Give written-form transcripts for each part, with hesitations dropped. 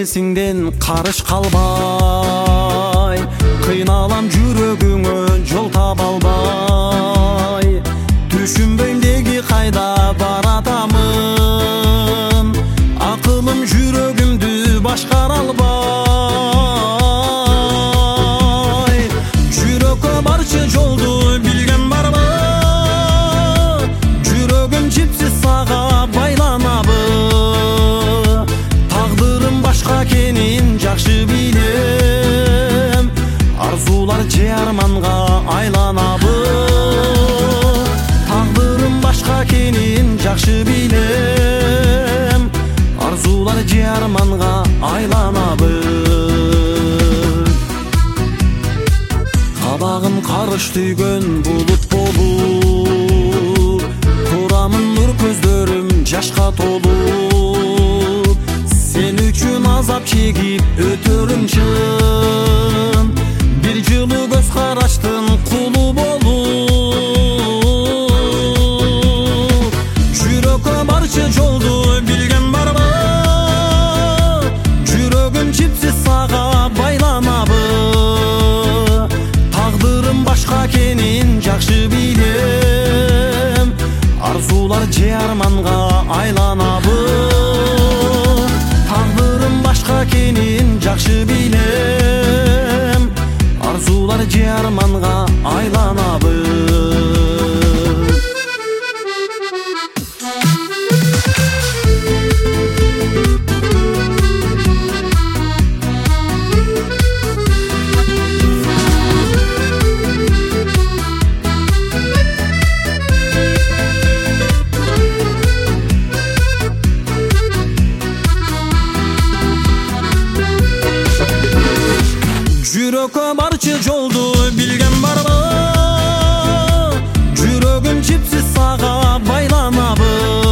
есіңден қарыш қалбай, қиналам жүрегіңе жол таба албай. Түшінбеймдегі қайда баратамын, ақылым жүрегімді башқара албай. Жүрекке барчы жолды білген барбы, жүрегім жіпсіз саға байланабы. Тағдырым башқа кенін жақшы білем, арзулар же арманға айланабы. Тағдырым башқа кенін жақшы білем, арзулар же арманға айланабы. Қабағым қарыш түйген бұлыт болып, тұрамын нұр көздерім жашқа толып. Сен үшін азап чегіп өтөрім шын, бір жылы көз қараштың құлы болып. Жүрекке барчы жолды білген барбы, жүрегім жіпсіз саға байланабы. Тағдырым башқа кенін жақшы білем, арзулар же арманға айланабы. Тағдырым башқа кенін жақшы білем, арзулар же арманға айланабы. Жүрекке барчы жолды білген барбы, жүрегім жіпсіз саға байланабы.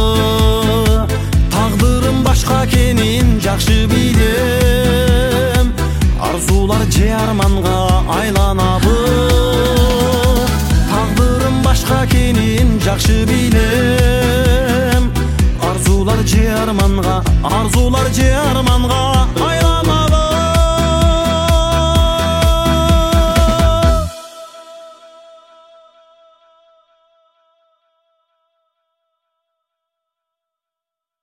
Тағдырым башқа кенін жақшы білем, арзулар же арманға айланабы. Тағдырым башқа кенін жақшы білем, арзулар же арманға